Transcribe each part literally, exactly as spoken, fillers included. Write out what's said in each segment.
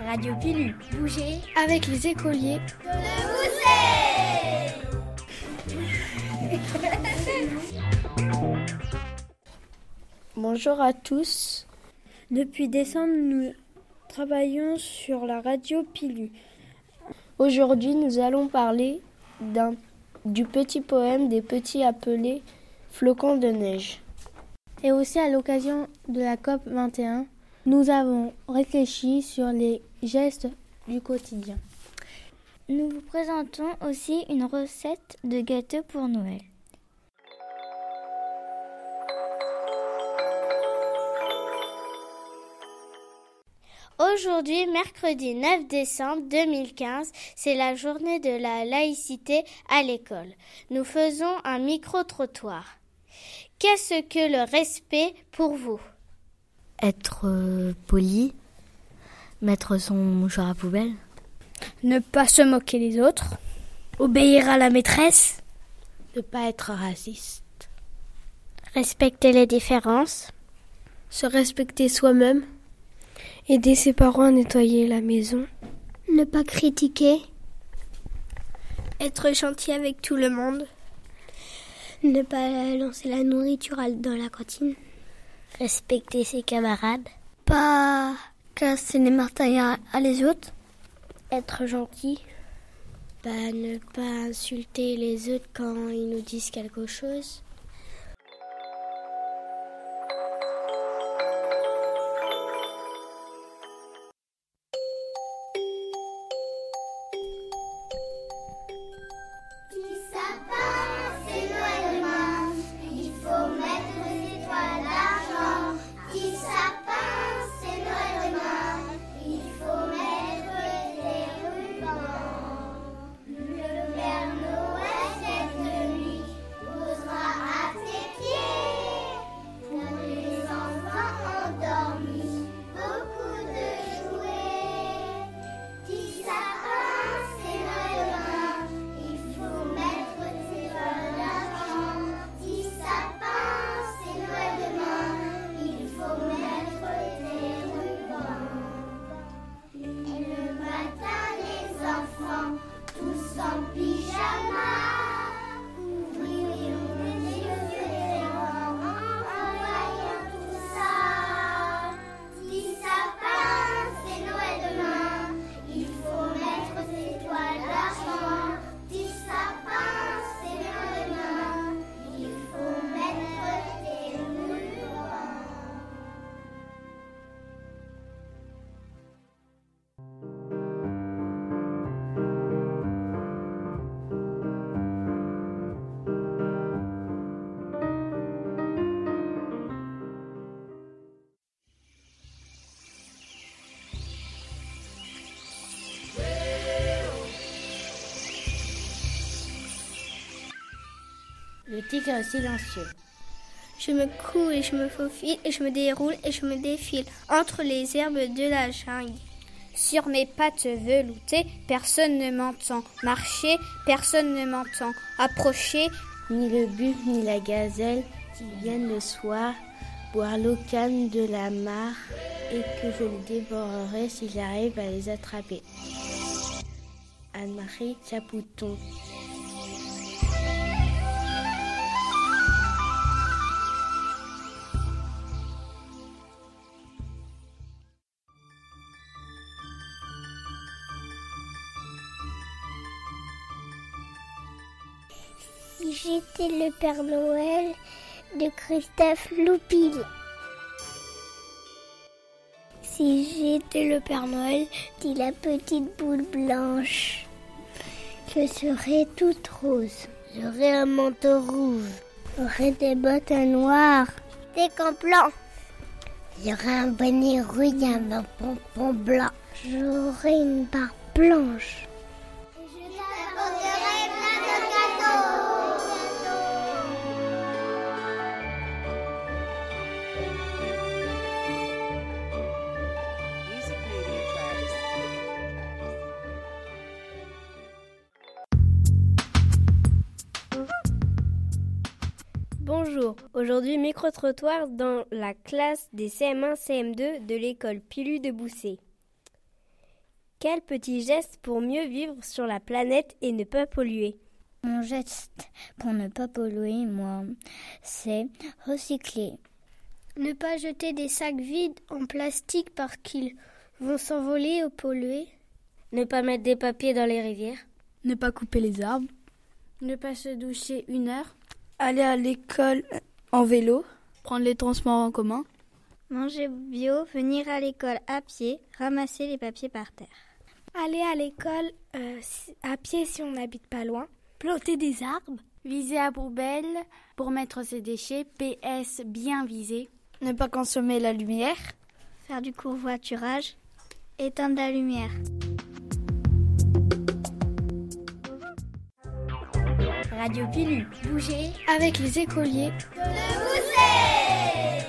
Radio Pilu. Bougez avec les écoliers de Bousset. Bonjour à tous. Depuis décembre, nous travaillons sur la radio Pilu. Aujourd'hui, nous allons parler d'un, du petit poème des petits appelés flocons de neige. Et aussi à l'occasion de la C O P vingt et un, nous avons réfléchi sur les gestes du quotidien. Nous vous présentons aussi une recette de gâteau pour Noël. Aujourd'hui, mercredi neuf décembre deux mille quinze, c'est la journée de la laïcité à l'école. Nous faisons un micro-trottoir. Qu'est-ce que le respect pour vous ? Être euh, poli, mettre son mouchoir à poubelle. Ne pas se moquer des autres. Obéir à la maîtresse. Ne pas être raciste. Respecter les différences. Se respecter soi-même. Aider ses parents à nettoyer la maison. Ne pas critiquer. Être gentil avec tout le monde. Ne pas lancer la nourriture dans la cantine. Respecter ses camarades. Pas casser les marteaux à les autres. Être gentil. Bah, ne pas insulter les autres quand ils nous disent quelque chose. Le tigre silencieux. Je me couds et je me faufile et je me déroule et je me défile entre les herbes de la jungle. Sur mes pattes veloutées, personne ne m'entend marcher, personne ne m'entend approcher. Ni le buffle ni la gazelle qui viennent le soir boire l'eau calme de la mare et que je les dévorerai si j'arrive à les attraper. Anne-Marie Chapouton. Si j'étais le Père Noël de Christophe Loupil. Si j'étais le Père Noël, dit la petite boule blanche. Je serais toute rose. J'aurais un manteau rouge. J'aurais des bottes noires. Des gants blancs. J'aurais un bonnet rouge et un pompon blanc. J'aurais une barbe blanche. Bonjour, aujourd'hui micro-trottoir dans la classe des C M un C M deux de l'école Pilu de Bousset. Quel petit geste pour mieux vivre sur la planète et ne pas polluer? Mon geste pour ne pas polluer, moi, c'est recycler. Ne pas jeter des sacs vides en plastique parce qu'ils vont s'envoler ou polluer. Ne pas mettre des papiers dans les rivières. Ne pas couper les arbres. Ne pas se doucher une heure. Aller à l'école en vélo. Prendre les transports en commun. Manger bio, venir à l'école à pied, ramasser les papiers par terre. Aller à l'école euh, à pied si on n'habite pas loin. Planter des arbres. Viser à poubelle pour mettre ses déchets. P S bien visé. Ne pas consommer la lumière. Faire du covoiturage. Éteindre la lumière. Radio Pilu. Bouger avec les écoliers. De Bousset.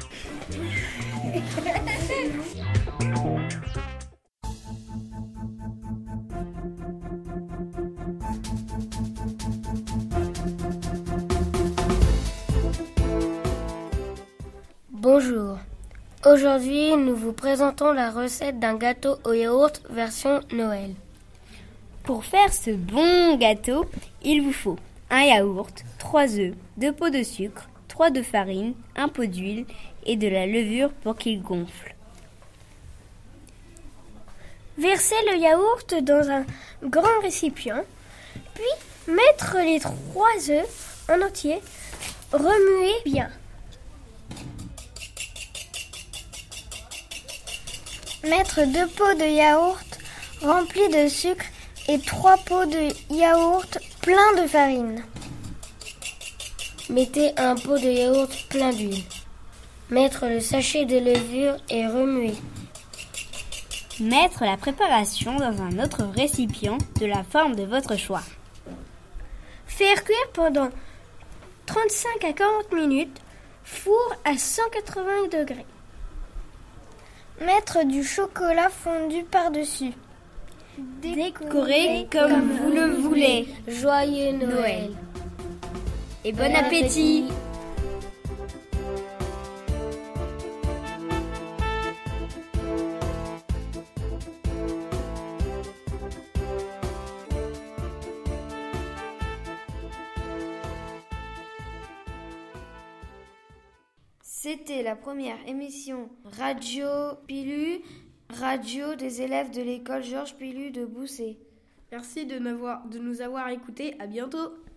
Bonjour. Aujourd'hui, nous vous présentons la recette d'un gâteau au yaourt version Noël. Pour faire ce bon gâteau, il vous faut un yaourt, trois œufs, deux pots de sucre, trois de farine, un pot d'huile et de la levure pour qu'il gonfle. Versez le yaourt dans un grand récipient, puis mettre les trois œufs en entier, remuer bien. Mettre deux pots de yaourt remplis de sucre et trois pots de yaourt pleins de farine. Mettez un pot de yaourt plein d'huile. Mettre le sachet de levure et remuer. Mettre la préparation dans un autre récipient de la forme de votre choix. Faire cuire pendant trente-cinq à quarante minutes, four à cent quatre-vingts degrés. Mettre du chocolat fondu par-dessus. Décorez comme, comme vous le voulez. Joyeux Noël. Noël. Et bon, bon appétit. appétit. C'était la première émission Radio Pilu, radio des élèves de l'école Georges Pilu de Bousset. Merci de, de nous avoir écoutés. À bientôt.